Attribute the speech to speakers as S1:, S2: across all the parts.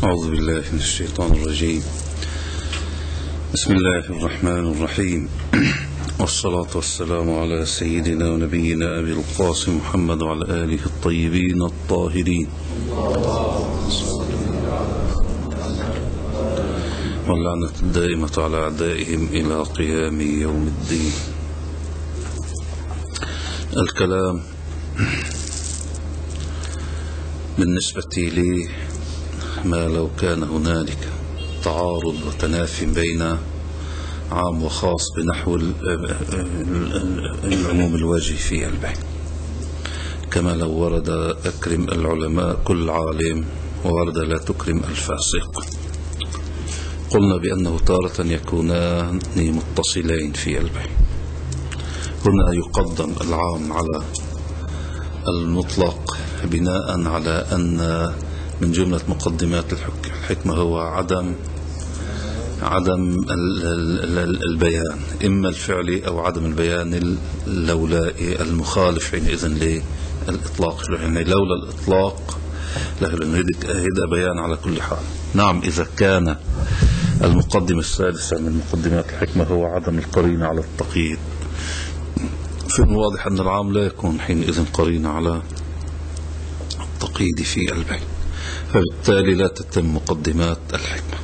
S1: أعوذ بالله من الشيطان الرجيم. بسم الله الرحمن الرحيم، والصلاة والسلام على سيدنا ونبينا أبي القاسم محمد وعلى آله الطيبين الطاهرين، واللعنة الدائمة على أعدائهم إلى قيام يوم الدين. الكلام بالنسبة لي ما لو كان هنالك تعارض وتنافي بين عام وخاص بنحو العموم الواجه في البيع، كما لو ورد أكرم العلماء كل عالم وورد لا تكرم الفاسق. قلنا بأنه تارة يكونان متصلين في البيع. هنا يقدم العام على المطلق بناء على أن من جملة مقدمات الحكمة هو عدم البيان، إما الفعلي أو عدم البيان اللولائي المخالف حينئذ للإطلاق. يعني لولا الإطلاق هذا بيان على كل حال. نعم، إذا كان المقدمة السادسة من مقدمات الحكمة هو عدم القرينة على التقييد، فالواضح أن العام لا يكون حينئذ قرينة على التقييد في البيع، فبالتالي لا تتم مقدمات الحكمة.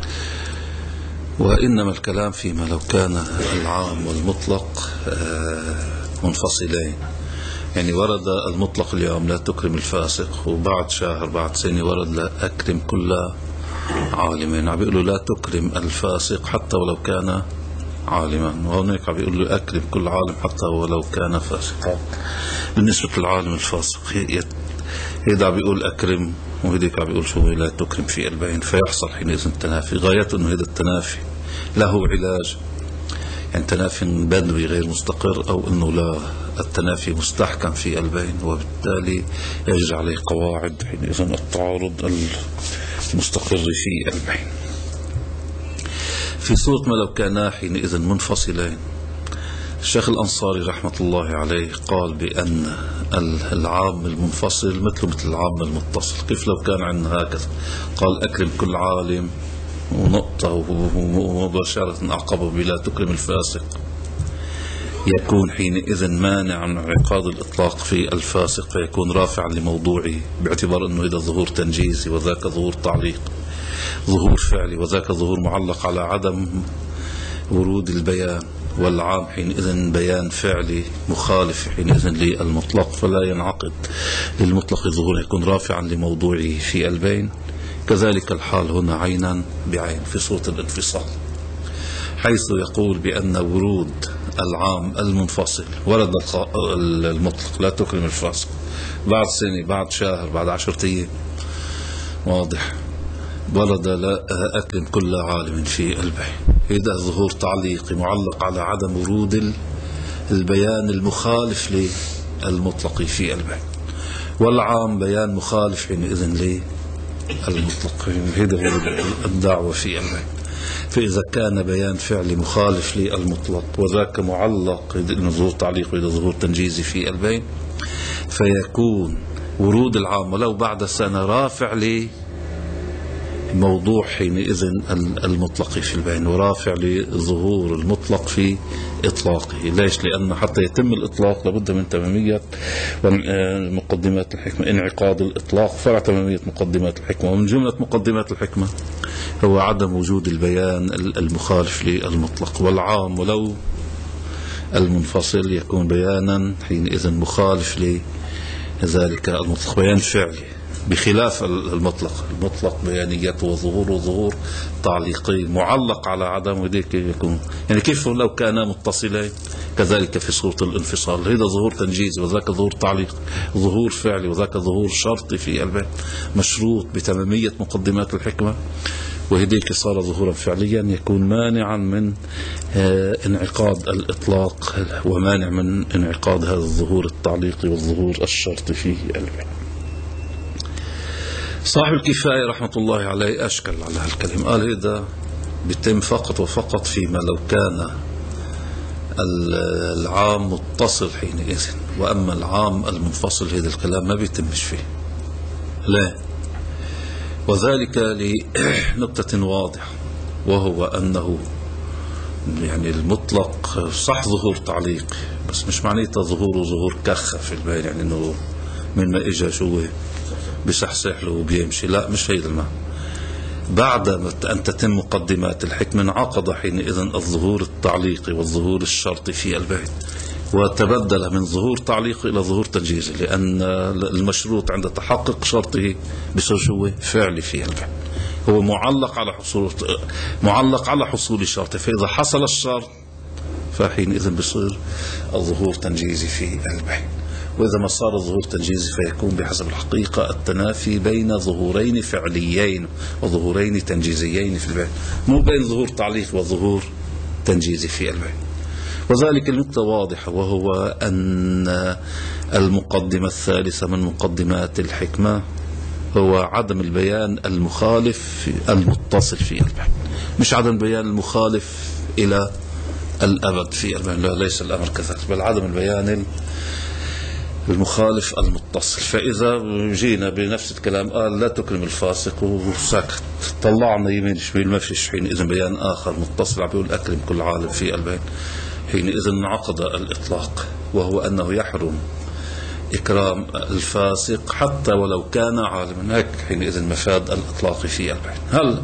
S1: وإنما الكلام فيما لو كان العام والمطلق منفصلين. يعني ورد المطلق اليوم لا تكرم الفاسق، وبعد شهر بعد سنة ورد لا أكرم كل عالمين. عم بيقولوا لا تكرم الفاسق حتى ولو كان عالما، وهناك عم بيقولوا أكرم كل عالم حتى ولو كان فاسقا. بالنسبة للعالم الفاسق هيدا عم بيقول أكرم، وهيديك عم بيقول شو لا تكرم في البين، فيحصل حينئذ التنافي. غايته أنه هذا التنافي له علاج، يعني تنافي بدوي غير مستقر، أو أنه لا التنافي مستحكم في البين، وبالتالي يجري عليه قواعد حينئذ التعارض المستقر في البين. في صورة ما لو كانا حينئذ منفصلين، الشيخ الأنصاري رحمة الله عليه قال بأن العام المنفصل مثل العام المتصل. كيف لو كان عندنا هكذا؟ قال أكرم كل عالم ونقطة ومباشرة أعقبه بلا تكرم الفاسق، يكون حينئذ مانع عن انعقاد الإطلاق في الفاسق، فيكون رافعا لموضوعه، باعتبار أنه إذا ظهور تنجيزي وذاك ظهور تعليق، ظهور فعلي وذاك ظهور معلق على عدم ورود البيان، والعام حينئذ بيان فعلي مخالف حينئذ للمطلق، فلا ينعقد للمطلق ظهور، يكون رافعا لموضوعه في البين. كذلك الحال هنا عينا بعين في صورة الانفصال، حيث يقول بأن ورود العام المنفصل ورد المطلق لا تكرم الفاسق بعد سنة بعد شهر بعد 10 أيام، واضح، ورد لا أكرم كل عالم في البيع. هذا ظهور تعليقي معلق على عدم ورود البيان المخالف للمطلق في البيع، والعام بيان مخالف حينئذ للمطلق. هذا هو الدعوة في البيع. فإذا كان بيان فعلي مخالف للمطلق وذاك معلق ظهور تعليق وإذا ظهور تنجيزي في البيع، فيكون ورود العام ولو بعد سنة رافع موضوع حينئذ المطلق في البين، ورافع لظهور المطلق في إطلاقه. ليش؟ لأن حتى يتم الإطلاق لابد من تمامية مقدمات الحكمة، انعقاد الإطلاق فرع تمامية مقدمات الحكمة. ومن جملة مقدمات الحكمة هو عدم وجود البيان المخالف للمطلق، والعام ولو المنفصل يكون بيانا حينئذ مخالف لذلك المطلق، بيان فعلي بخلاف المطلق بيانيته وظهور تعليقي معلق على عدم وديك يكون. يعني كيف لو كانا متصلين كذلك في صورة الانفصال، هذا ظهور تنجيزي وذاك ظهور تعليق، ظهور فعلي وذاك ظهور شرطي في البيت، مشروط بتمامية مقدمات الحكمة، وهديك صار ظهورا فعليا يكون مانعا من انعقاد الإطلاق، ومانع من انعقاد هذا الظهور التعليقي والظهور الشرطي في البيت. صاحب الكفاية رحمة الله عليه أشكل على هالكلمة، قال هذا بيتم فقط وفقط فيما لو كان العام متصل حينئذ، وأما العام المنفصل هذا الكلام ما بيتمش فيه. لا، وذلك لنقطة واضحة، وهو أنه يعني المطلق صح ظهور تعليق، بس مش معنيته ظهور كخة في البين، يعني أنه من ما إجا شو بيصحصح له وبيمشي، لا مش هيدا المعنى. بعد أن تتم مقدمات الحكمة انعقد حينئذ الظهور التعليقي والظهور الشرطي في البين، وتبدل من ظهور تعليقي إلى ظهور تنجيزي، لأن المشروط عند تحقق شرطه بصير شو فعلي في البين، هو معلق على حصول الشرط، فإذا حصل الشرط فحينئذ بصير الظهور تنجيزي في البين. وإذا ما صار الظهور تنجيزي فيكون بحسب الحقيقة التنافي بين ظهورين فعليين وظهورين تنجيزيين في البين، مو بين ظهور تعليق وظهور تنجيزي في البين. وذلك النقطة واضحة، وهو أن المقدمة الثالثة من مقدمات الحكمة هو عدم البيان المخالف المتصل في البين، مش عدم البيان المخالف إلى الأبد في البين، لا ليس الأمر كذلك، بل عدم البيان المخالف المتصل. فإذا جينا بنفس الكلام قال لا تكرم الفاسق وسكت، طلعنا يمين شمال ما فيش، حينئذ بيان آخر متصل بيقول أكرم كل عالم في البين، حينئذ انعقد الإطلاق، وهو أنه يحرم إكرام الفاسق حتى ولو كان عالما، هيك حينئذ مفاد الإطلاق في البين. هل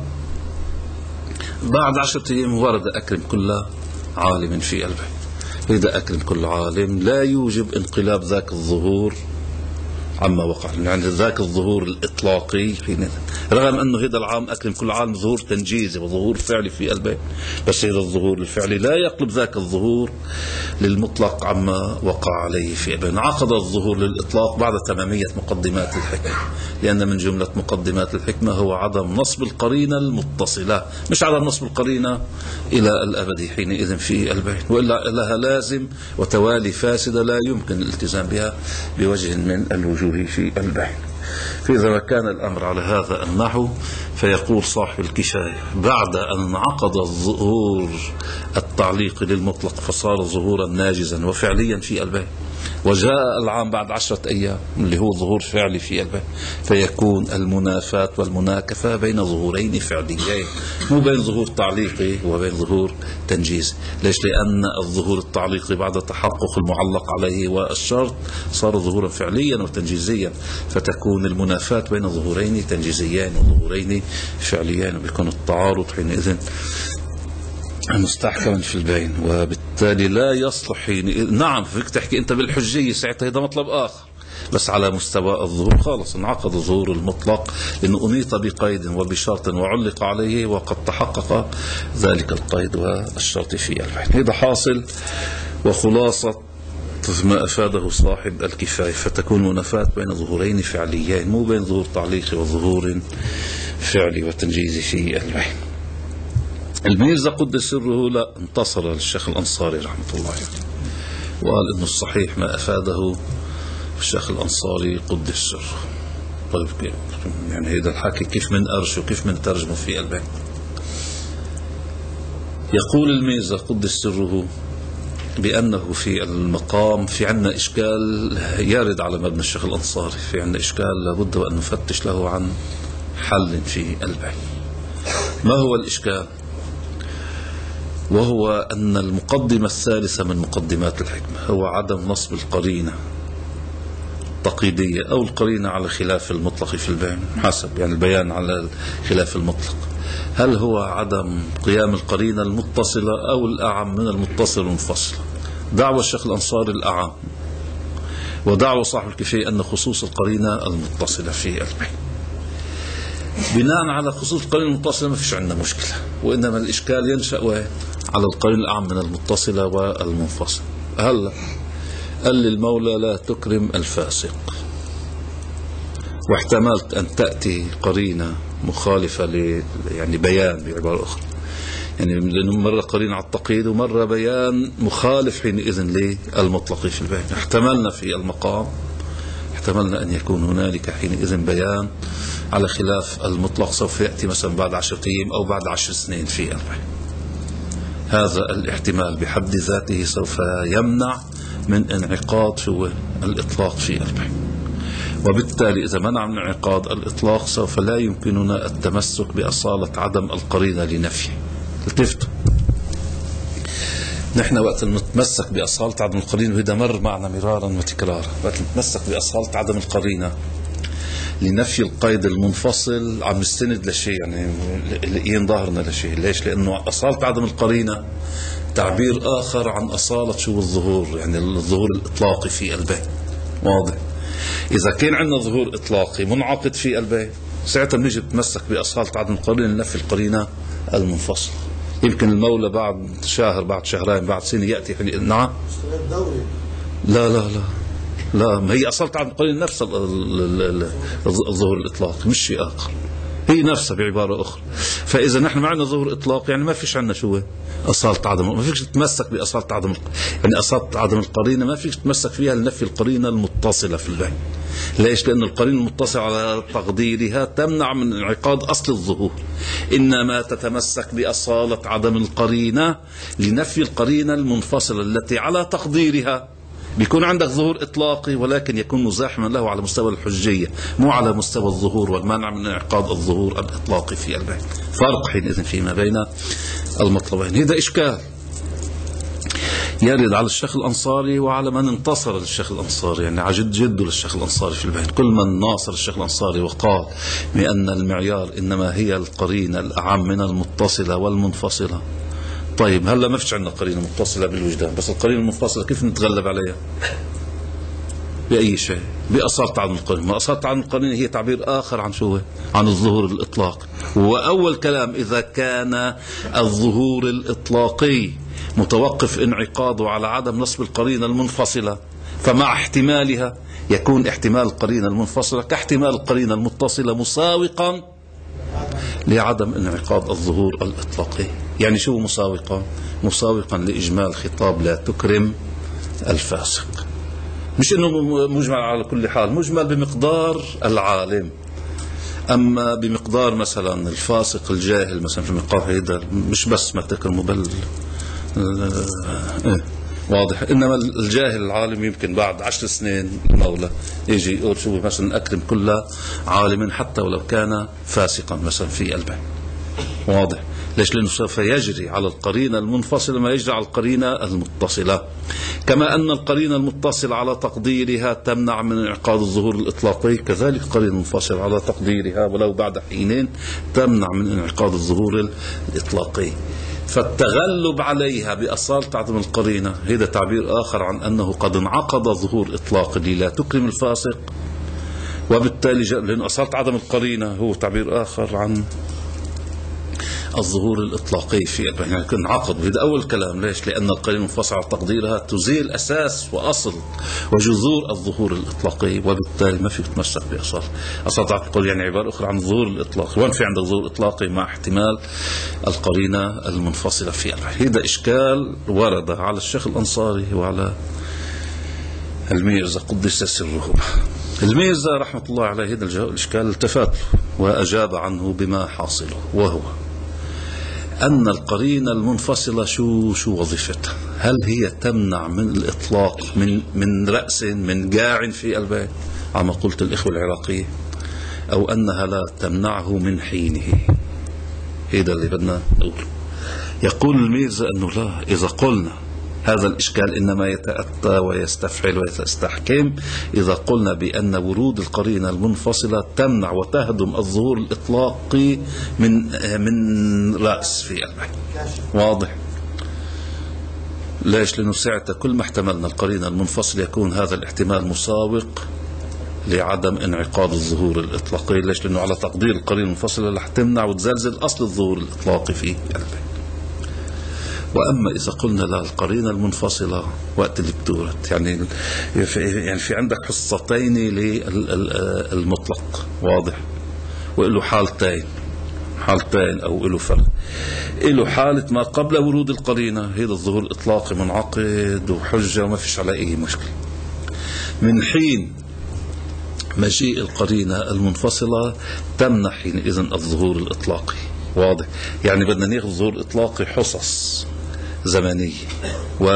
S1: بعد 10 أيام ورد أكرم كل عالم في البين، إذا أكرم كل عالم لا يوجب انقلاب ذاك الظهور عما وقع، يعني ذاك الظهور الإطلاقي حينئذ، رغم أنه هذا العام أكرم كل عالم ظهور تنجيزي وظهور فعلي في البين، بس هذا الظهور الفعلي لا يقلب ذاك الظهور للمطلق عما وقع عليه في البين. عقد الظهور للإطلاق بعد تمامية مقدمات الحكمة، لأن من جملة مقدمات الحكمة هو عدم نصب القرينة المتصلة، مش عدم نصب القرينة إلى الأبد حينئذ في البين، وإلا لها لازم وتوالي فاسدة لا يمكن الالتزام بها بوجه من الوجوه في البين. فإذا ما كان الأمر على هذا النحو فيقول صاحب الكفاية بعد أن انعقد الظهور التعليق للمطلق فصار ظهورا ناجزا وفعليا في البين، وجاء العام بعد 10 أيام اللي هو ظهور فعلي في البين، فيكون المنافاة والمناكفة بين ظهورين فعليين، مو بين ظهور تعليقي وبين ظهور تنجيزي. ليش؟ لأن الظهور التعليقي بعد تحقق المعلق عليه والشرط صار ظهورا فعليا وتنجيزيا، فتكون المنافاة بين ظهورين تنجيزيين وظهورين فعليين، وبيكون التعارض حينئذ مستحكما في البين، وبالتالي لا يصلح حين. نعم فيك تحكي أنت بالحجية ساعتها، هذا مطلب آخر، بس على مستوى الظهور خالص انعقد ظهور المطلق لأنه أنيط بقيد وبشرط وعلق عليه، وقد تحقق ذلك القيد والشرط في البين. هذا حاصل وخلاصة ما أفاده صاحب الكفاية، فتكون منافاة بين ظهورين فعليين، مو بين ظهور تعليقي وظهور فعلي وتنجيزي في البين. الميرزا قدس سره لا انتصر للشيخ الأنصاري رحمة الله عليه، وقال إنه الصحيح ما أفاده الشيخ الأنصاري قدس سره. طيب يعني هذا الحكي كيف من أرشه كيف من ترجمه في البين؟ يقول الميرزا قدس سره بأنه في المقام في عنا إشكال يارد على مبنى الشيخ الأنصاري، في عنا إشكال لابد أن نفتش له عن حل في البين. ما هو الإشكال؟ وهو أن المقدمة الثالثة من مقدمات الحكمة هو عدم نصب القرينة التقييدية أو القرينة على خلاف المطلق في البين، حسب يعني البيان على خلاف المطلق. هل هو عدم قيام القرينة المتصلة أو الأعم من المتصل المنفصل؟ دعوة الشيخ الأنصاري الأعم، ودعوة صاحب الكفاية أن خصوص القرينة المتصلة في البين. بناء على خصوص القرينة المتصلة ما فيش عندنا مشكلة، وإنما الإشكال ينشأ على القرينة الأعم من المتصلة والمنفصل. هل قال للمولى لا تكرم الفاسق، واحتملت أن تأتي قرينة مخالفة يعني بيان بعبارة أخرى، يعني لأنه مرة قرينة على التقييد ومرة بيان مخالف حينئذ للمطلق في البيان. احتملنا في المقام احتملنا أن يكون هنالك حينئذ بيان على خلاف المطلق سوف يأتي مثلا بعد 10 أيام أو بعد 10 سنين في البيان. هذا الاحتمال بحد ذاته سوف يمنع من انعقاد الإطلاق في البيان. وبالتالي إذا منع من انعقاد الإطلاق سوف لا يمكننا التمسك بأصالة عدم القرينة لنفيه. التفتوا، نحن وقت نتمسك بأصالة عدم القرينة، وهذا مر معنا مرارا وتكرارا، وقت نتمسك بأصالة عدم القرينة لنفي القيد المنفصل عم نستند لشيء، يعني لقين ظاهرنا لشيء. ليش؟ لأنه أصالة عدم القرينة تعبير آخر عن أصالة شو الظهور، يعني الظهور الإطلاقي في البيت. واضح؟ إذا كان عندنا ظهور إطلاقي منعقد في البيت ساعتها بنيجي نتمسك بأصالة عدم القرينة لنفي القرينة المنفصل. يمكن المولى بعد شهر، بعد شهرين، بعد سنة يأتي نعم. لا لا لا لا، ما هي أصالة عدم القرينة نفس الظهور الإطلاقي، مش شيء آخر، هي نفسها بعبارة أخرى. فإذا نحن معنا ظهور إطلاق يعني ما فيش عنا شو أصالة عدم، ما فيش تتمسك بأصالة عدم، يعني أصالة عدم القرينة ما فيش تتمسك فيها لنفي القرينة المتصلة في البيت. ليش؟ لأن القرينة المتصلة على تقديرها تمنع من انعقاد أصل الظهور، إنما تتمسك بأصالة عدم القرينة لنفي القرينة المنفصلة التي على تقديرها بيكون عندك ظهور إطلاقي ولكن يكون مزاحما له على مستوى الحجية، مو على مستوى الظهور والمنع من انعقاد الظهور الإطلاقي في البيت. فرق حينئذ فيما بين المطلبين. هذا إشكال يرد على الشيخ الأنصاري وعلى من انتصر للشيخ الأنصاري، يعني عجد جده للشيخ الأنصاري في البيت. كل من ناصر الشيخ الأنصاري وقال بأن المعيار إنما هي القرينة الأعم من المتصلة والمنفصلة. طيب هلا ما فيش عندنا قرينة متصلة بالوجدان، بس القرينة المنفصلة كيف نتغلب عليها؟ بأي شيء؟ بأصالة عدم القرينة. ما أصالة عدم القرينة هي تعبير آخر عن شو؟ عن الظهور الإطلاقي. وأول كلام إذا كان الظهور الإطلاقي متوقف انعقاده على عدم نصب القرينة المنفصلة، فمع احتمالها يكون احتمال القرينة المنفصلة كاحتمال القرينة المتصلة مساوقا لعدم انعقاد الظهور الإطلاقي. يعني شو مساوقا؟ مساوقا لإجمال خطاب لا تكرم الفاسق. مش انه مجمل على كل حال، مجمل بمقدار العالم، اما بمقدار مثلا الفاسق الجاهل مثلا في مقام هيدا مش بس ما تكرمه بل واضح. انما الجاهل العالم يمكن بعد 10 سنين المولى يجي يقول شو مثلا اكرم كل عالم حتى ولو كان فاسقا مثلا في البيت. واضح؟ ليش؟ لأنه سوف يجري على القرينة المنفصلة ما يجري على القرينة المتصلة، كما أن القرينة المتصلة على تقديرها تمنع من انعقاد الظهور الإطلاقي، كذلك القرينة المنفصلة على تقديرها ولو بعد حينين تمنع من انعقاد الظهور الإطلاقي. فالتغلب عليها بأصالة عدم القرينة هذا تعبير آخر عن أنه قد انعقد ظهور إطلاقي لا تكرم الفاسق، وبالتالي لأن أصالة عدم القرينة هو تعبير آخر عن الظهور الإطلاقي في البيان. يعني كان عقد. وهذا أول كلام. ليش؟ لأن القرينة المنفصلة على تقديرها تزيل أساس وأصل وجذور الظهور الإطلاقي، وبالتالي ما فيك تمسك بأصل أصل يعني عبارة أخرى عن الظهور الإطلاقي. وين في عندك ظهور إطلاقي مع احتمال القرينة المنفصلة في البيان؟ هذا إشكال ورد على الشيخ الأنصاري وعلى الميرزا قدس سره. الميرزا رحمة الله عليه هذا الإشكال التفات وأجاب عنه بما حاصله، وهو أن القرينة المنفصلة شو وظيفتها؟ هل هي تمنع من الإطلاق من رأس من جاع في البيت كما قلت الإخوة العراقية، أو أنها لا تمنعه من حينه؟ هذا اللي بدنا نقوله. يقول الميرزا أنه لا، إذا قلنا هذا الإشكال إنما يتأتى ويستفعل ويستحكم إذا قلنا بأن ورود القرينة المنفصلة تمنع وتهدم الظهور الإطلاقي من رأس في البيت. واضح؟ ليش؟ لأنه ساعتها كل ما احتملنا القرينة المنفصلة يكون هذا الاحتمال مساوق لعدم انعقاد الظهور الإطلاقي. ليش؟ لأنه على تقدير القرينة المنفصلة رح تمنع وتزلزل أصل الظهور الإطلاقي في البيت. وأما إذا قلنا لا، القرينة المنفصلة وقت اللي بتورد يعني في عندك حصتين للمطلق. واضح؟ وإله حالتين أو إله فرق. إله حالة ما قبل ورود القرينة، هذا الظهور الإطلاقي منعقد وحجة وما فيش عليه أي مشكلة. من حين مجيء القرينة المنفصلة تمنع حينئذ الظهور الإطلاقي. واضح؟ يعني بدنا ناخذ ظهور إطلاقي حصص زمنية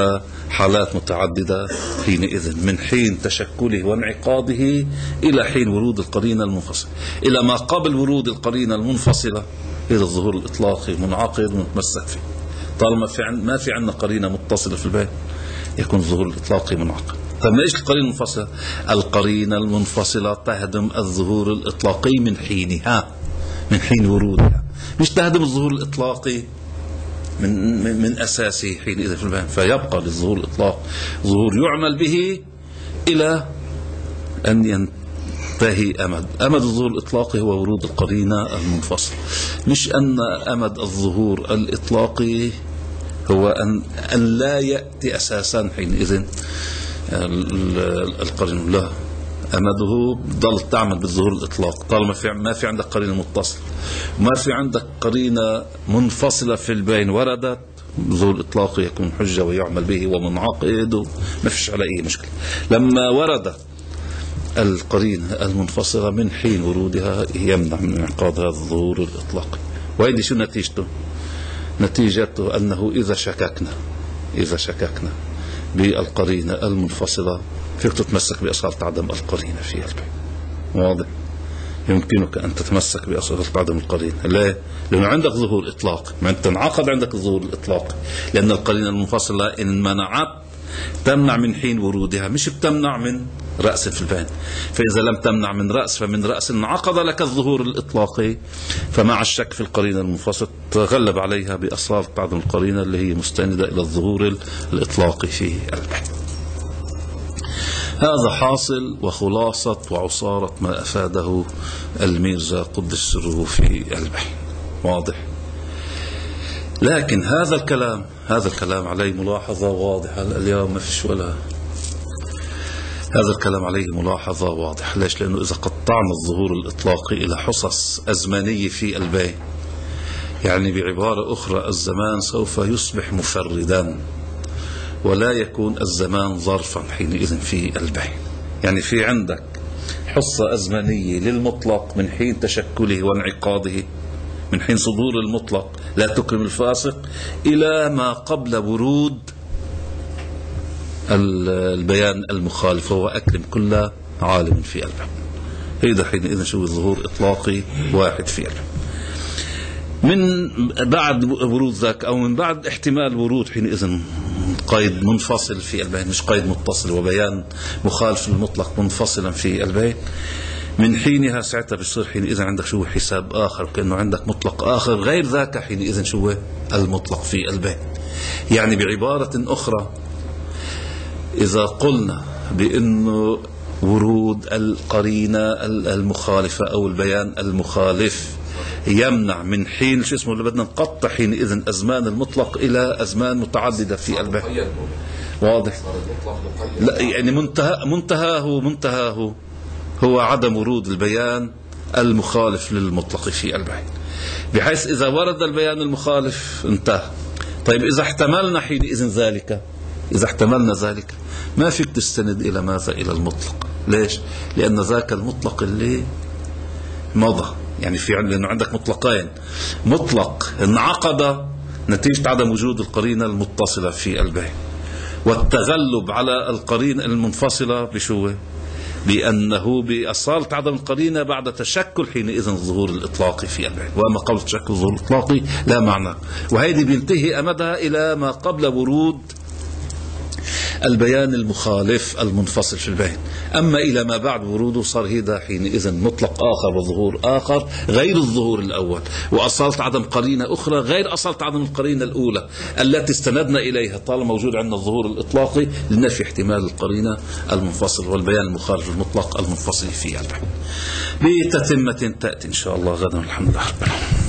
S1: حالات متعددة حينئذ، من حين تشكله وانعقاده إلى حين ورود القرينة المنفصلة، إلى ما قبل ورود القرينة المنفصلة إلى الظهور الإطلاقي منعقد ومتمسك فيه. طالما ما في عندنا قرينة متصلة في البين يكون الظهور الإطلاقي منعقد. طيب ما إيش القرينة المنفصلة؟ القرينة المنفصلة تهدم الظهور الإطلاقي من حينها، من حين ورودها، مش تهدم الظهور الإطلاقي من أساسه حينئذ في البين، فيبقى للظهور الإطلاق ظهور يعمل به إلى أن ينتهي أمد الظهور الإطلاقي هو ورود القرينة المنفصلة، مش أن أمد الظهور الإطلاقي هو أن لا يأتي أساسا حينئذ القرينة، لا، أمده ضل تعمل بالظهور الإطلاق طالما ما في عندك قرينة متصلة، ما في عندك قرينة منفصلة في البين وردت، الظهور الإطلاقي يكون حجة ويعمل به ومنعقد وما فيش على أي مشكلة. لما ورد القرينة المنفصلة من حين ورودها يمنع من انعقاد هذا الظهور الإطلاقي. وهذه شو نتيجته؟ نتيجته أنه إذا شككنا بالقرينة المنفصلة فيك تتمسك بأصالة عدم القرينة في البين. واضح؟ يمكنك أن تتمسك بأصالة عدم القرينة. ليه؟ لأنه عندك ظهور إطلاق، ما أنت انعقد عندك الظهور الإطلاق، لأن القرينة المنفصلة إن منعت تمنع من حين ورودها، مش بتمنع من رأس في البين. فإذا لم تمنع من رأس فمن رأس انعقد لك الظهور الإطلاقي، فمع الشك في القرينة المنفصلة تغلب عليها بأصالة عدم القرينة اللي هي مستندة إلى الظهور الإطلاقي في البين. هذا حاصل وخلاصة وعصارة ما أفاده الميرزا قدس سره في البين. واضح؟ لكن هذا الكلام عليه ملاحظة واضحة اليوم، ما فيش ولا هذا الكلام عليه ملاحظة واضحة. ليش؟ لأنه إذا قطعنا الظهور الإطلاقي إلى حصص أزمانية في البين، يعني بعبارة أخرى الزمان سوف يصبح مفردا ولا يكون الزمان ظرفا حينئذ في البين. يعني في عندك حصة أزمانية للمطلق من حين تشكله وانعقاده، من حين صدور المطلق لا تكرم الفاسق إلى ما قبل ورود البيان المخالف، وهو أكرم كل عالم في البين. هذا حينئذ شو ظهور إطلاقي واحد في البين. من بعد ورود ذاك أو من بعد احتمال ورود حينئذ قيد منفصل في البين، مش قيد متصل، وبيان مخالف للمطلق منفصلا في البين، من حينها ساعتها بيصير حينئذ عندك شو حساب آخر، كأنه عندك مطلق آخر غير ذاك حينئذ شو المطلق في البين. يعني بعبارة أخرى، إذا قلنا بأنه ورود القرينة المخالفة أو البيان المخالف يمنع من حين شو اسمه اللي بدنا نقطع حينئذ أزمان المطلق إلى أزمان متعددة في البين. واضح؟ لا، يعني منتهاه هو عدم ورود البيان المخالف للمطلق في البين، بحيث إذا ورد البيان المخالف انتهى. طيب إذا احتملنا حينئذ ذلك، إذا احتملنا ذلك ما فيك تستند إلى ماذا؟ إلى المطلق. ليش؟ لأن ذاك المطلق اللي مضى، يعني لأنه عندك مطلقين، مطلق انعقد نتيجة عدم وجود القرينة المتصلة في البين، والتغلب على القرينة المنفصلة بشو؟ بأنه بأصالة عدم القرينة بعد تشكل حينئذ الظهور الإطلاقي في البين. وأما قول تشكل الظهور الإطلاقي لا معنى، وهذه بينتهي أمدها إلى ما قبل ورود البيان المخالف المنفصل في البين. أما إلى ما بعد وروده صار هذا حينئذ مطلق آخر وظهور آخر غير الظهور الأول، وأصالة عدم قرينة أخرى غير أصالة عدم القرينة الأولى التي استندنا إليها طالما موجود عندنا الظهور الإطلاقي لنفي احتمال القرينة المنفصل والبيان المخالف المطلق المنفصل في البين. بتتمة تأتي إن شاء الله غدا. الحمد لله.